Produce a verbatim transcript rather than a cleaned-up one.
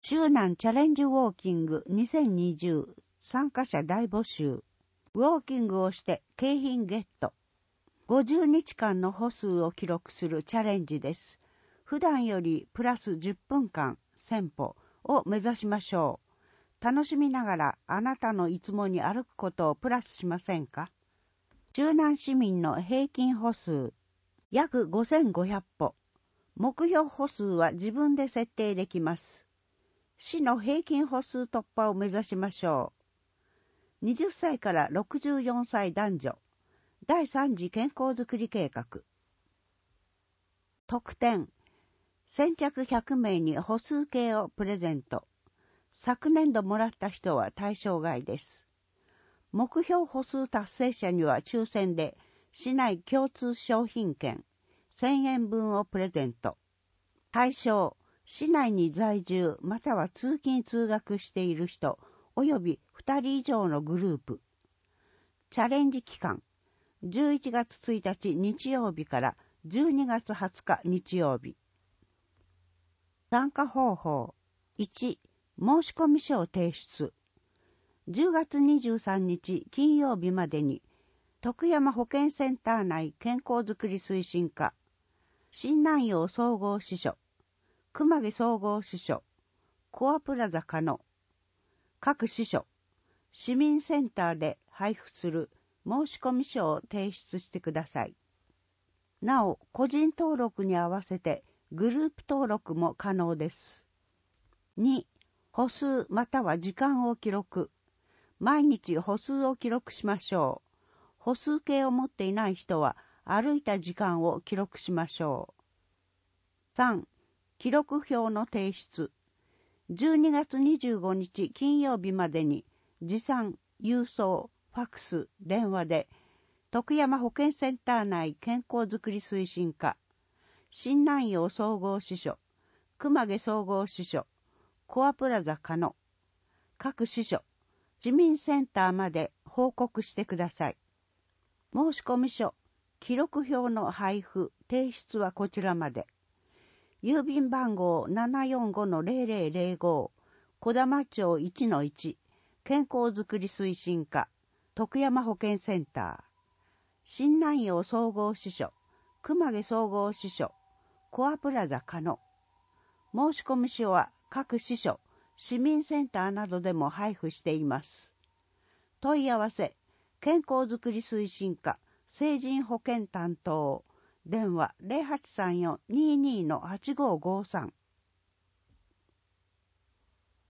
中南チャレンジウォーキングにせんにじゅう参加者大募集。ウォーキングをして景品ゲット。ごじゅうにちかんの歩数を記録するチャレンジです。普段よりプラスじゅっぷんかんせん歩を目指しましょう。楽しみながらあなたのいつもに歩くことをプラスしませんか？中南市民の平均歩数約ごせんごひゃく歩。目標歩数は自分で設定できます。市の平均歩数突破を目指しましょう。はたちからろくじゅうよんさい男女。だいさん次健康づくり計画。特典。先着ひゃくめいに歩数計をプレゼント。昨年度もらった人は対象外です。目標歩数達成者には抽選で市内共通商品券せんえんぶんをプレゼント。対象。市内に在住または通勤通学している人及びふたり以上のグループ。チャレンジ期間。じゅういちがつついたち日曜日からじゅうにがつはつか日曜日。参加方法。いち、申し込み書を提出。じゅうがつにじゅうさんにち金曜日までに、徳山保健センター内健康づくり推進課、新南陽総合支所、熊毛総合支所、コアプラザ加納、各支所、市民センターで配布する申し込み書を提出してください。なお、個人登録に合わせてグループ登録も可能です。に、歩数または時間を記録。毎日歩数を記録しましょう。歩数計を持っていない人は歩いた時間を記録しましょう。さん、記録表の提出。じゅうにがつにじゅうごにち金曜日までに持参、郵送、ファクス、電話で徳山保健センター内健康づくり推進課、新南陽総合支所、熊毛総合支所、コアプラザ加納、各支所、市民センターまで報告してください。申し込み書、記録表の配布、提出はこちらまで。郵便番号 ななよんごのゼロゼロゼロご、小玉町 いちのいち、健康づくり推進課、徳山保健センター、新南陽総合支所、熊毛総合支所、コアプラザ加納。申し込み書は各支所、市民センターなどでも配布しています。問い合わせ、健康づくり推進課、成人保健担当、電話 ゼロはちさんよんにーにーのはちごーごーさん。